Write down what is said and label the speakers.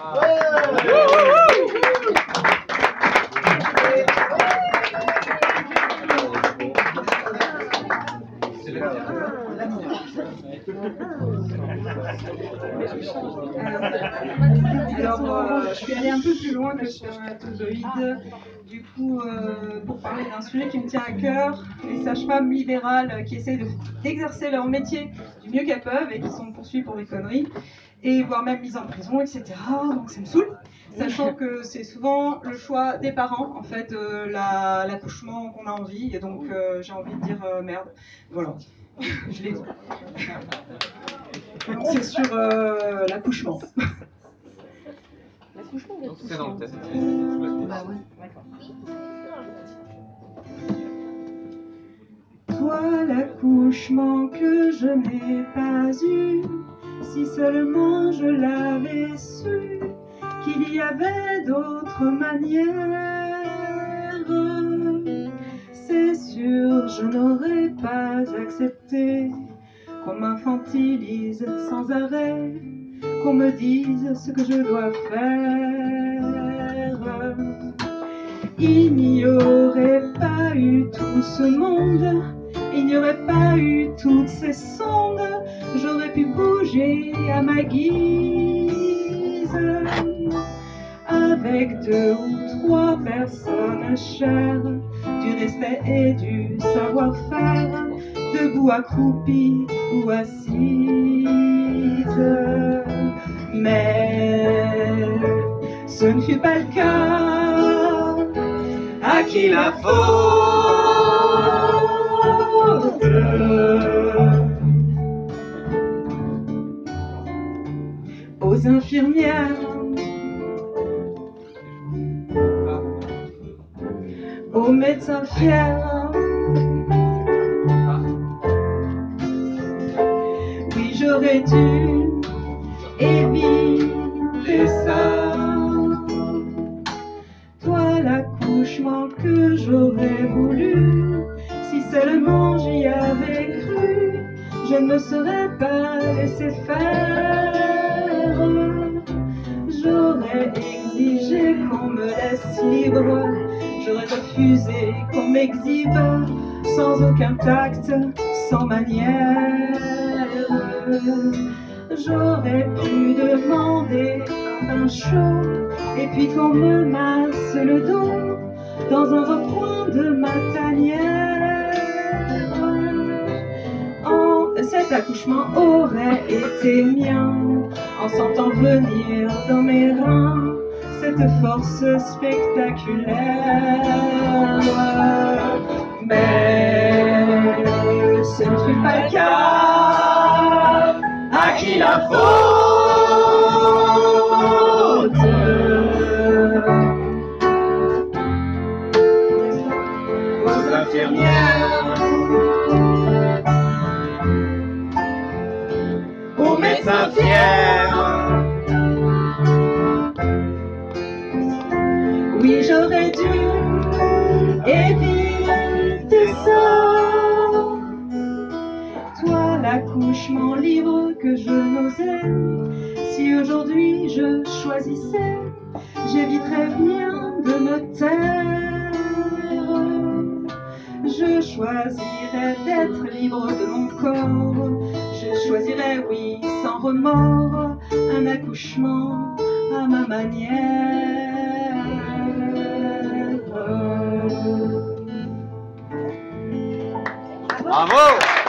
Speaker 1: Je suis allée un peu plus loin que spermatozoïde. Du coup, pour parler d'un sujet qui me tient à cœur, les sages-femmes libérales qui essayent d'exercer leur métier du mieux qu'elles peuvent et qui sont poursuivies pour des conneries, et voire même mises en prison, etc. Donc ça me saoule, sachant que c'est souvent le choix des parents, en fait, l'accouchement qu'on a envie, et donc j'ai envie de dire merde. Voilà, je l'ai dit. C'est sur l'accouchement.
Speaker 2: L'accouchement ou
Speaker 3: C'est dans le test.
Speaker 2: Bah ouais, d'accord.
Speaker 1: Toi, l'accouchement que je n'ai pas eu, si seulement je l'avais su, qu'il y avait d'autres manières, c'est sûr, je n'aurais pas accepté qu'on m'infantilise sans arrêt, qu'on me dise ce que je dois faire. Il n'y aurait pas eu tout ce monde, il n'y aurait pas eu toutes ces sondes, j'aurais pu bouger à ma guise, avec 2 ou 3 personnes chères, du respect et du savoir-faire, debout, accroupie ou assise. Mais ce ne fut pas le cas. À qui la faute? Aux infirmières, aux médecins fiers. Oui, j'aurais dû éviter ça. Toi, l'accouchement que j'aurais voulu, si seulement j'y avais cru, je ne me serais pas laissé faire. J'aurais exigé qu'on me laisse libre, j'aurais refusé qu'on m'exhibe, sans aucun tact, sans manière. J'aurais pu demander un bain chaud, et puis qu'on me masse le dos dans un recoin de ma tanière. Cet accouchement aurait été mien, en sentant venir dans mes reins cette force spectaculaire. Mais ce ne fut pas le cas. À qui la faute? Aux infirmières, aux médecins fiers. Oui, j'aurais dû éviter ça. Toi, l'accouchement libre que je n'osais, si aujourd'hui je choisissais, j'éviterais bien de me taire. Je choisirais d'être libre de mon corps, je choisirais, oui, sans remords, un accouchement à ma manière.
Speaker 3: Bravo!